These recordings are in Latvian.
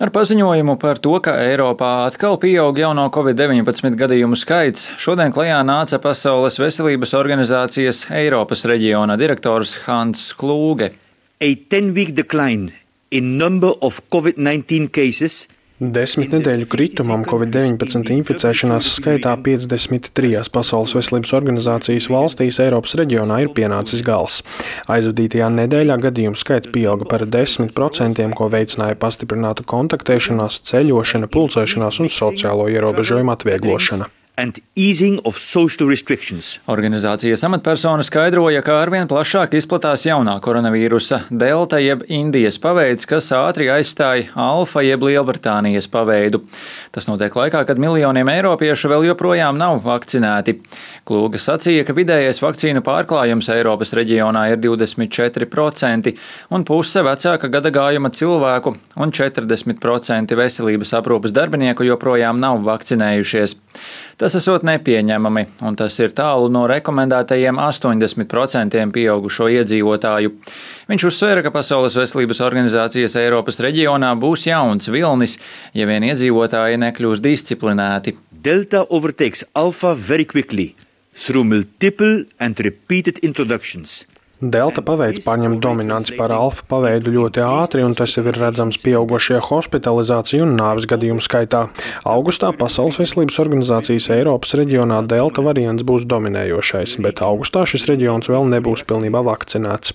Ar paziņojumu par to, ka Eiropā atkal pieaug jauno Covid-19 gadījumu skaits, šodien klajā nāca Pasaules veselības organizācijas Eiropas reģiona direktors Hans Kluge. A 10-week decline in number of COVID-19 cases 10 nedēļu kritumam Covid-19 inficēšanās skaitā 53 Pasaules veselības organizācijas valstīs Eiropas reģionā ir pienācis gals. Aizvadītajā nedēļā gadījumu skaits pieauga par 10%, ko veicināja pastiprināta kontaktēšanās, ceļošana, pulcēšanās un sociālo ierobežojumu atvieglošana. and easing of social restrictions. Organizācijas amatpersona skaidroja, ka arvien plašāk izplatās jaunā koronavīrusa delta jeb Indijas paveids, kas ātri aizstāja alfa jeb Lielbritānijas paveidu. Tas notiek laikā, kad miljoniem eiropiešu vēl joprojām nav vakcinēti. Kluge sacīja, ka vidējais vakcīnu pārklājums Eiropas reģionā ir 24% un puse vecāka gadagājuma cilvēku un 40% veselības aprūpes darbinieku joprojām nav vakcinējušies. Tas esot nepieņemami, un tas ir tālu no rekomendētajiem 80% pieaugušo iedzīvotāju. Viņš uzsvēra, ka Pasaules veselības organizācijas Eiropas reģionā būs jauns vilnis, ja vien iedzīvotāji nekļūs disciplinēti. Delta overtakes alpha very quickly through multiple and repeated introductions. Delta paveids pārņem dominanci par alfa paveidu ļoti ātri, un tas jau ir redzams pieaugošajā hospitalizāciju un nāves gadījumu skaitā. Augustā Pasaules veselības organizācijas Eiropas reģionā delta variants būs dominējošais, bet augustā šis reģions vēl nebūs pilnībā vakcinēts.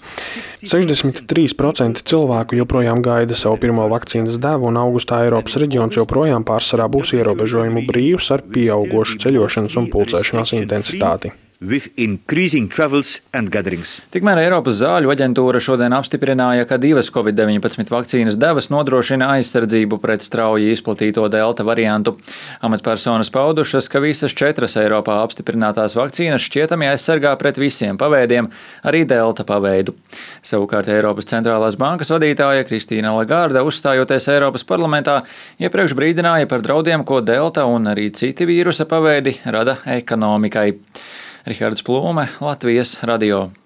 63% cilvēku joprojām gaida savu pirmo vakcīnas devu, un augustā Eiropas reģions joprojām pārsvarā būs ierobežojumu brīvs ar pieaugošu ceļošanas un pulcēšanās intensitāti. With increasing travels and gatherings. Tikmēr Eiropas zāļu aģentūra šodien apstiprināja, ka 2 Covid-19 vakcīnas devas nodrošina aizsardzību pret strauji izplatīto delta variantu. Amatpersonas paudušas, ka visas 4 Eiropā apstiprinātās vakcīnas šķietami aizsargā pret visiem paveidiem, arī delta paveidu. Savukārt Eiropas centrālās bankas vadītāja Kristīna Lagarde, uzstājoties Eiropas parlamentā, iepriekš brīdināja par draudiem, ko delta un arī citi vīrusa paveidi rada ekonomikai. Rihards Plūme, Latvijas radio.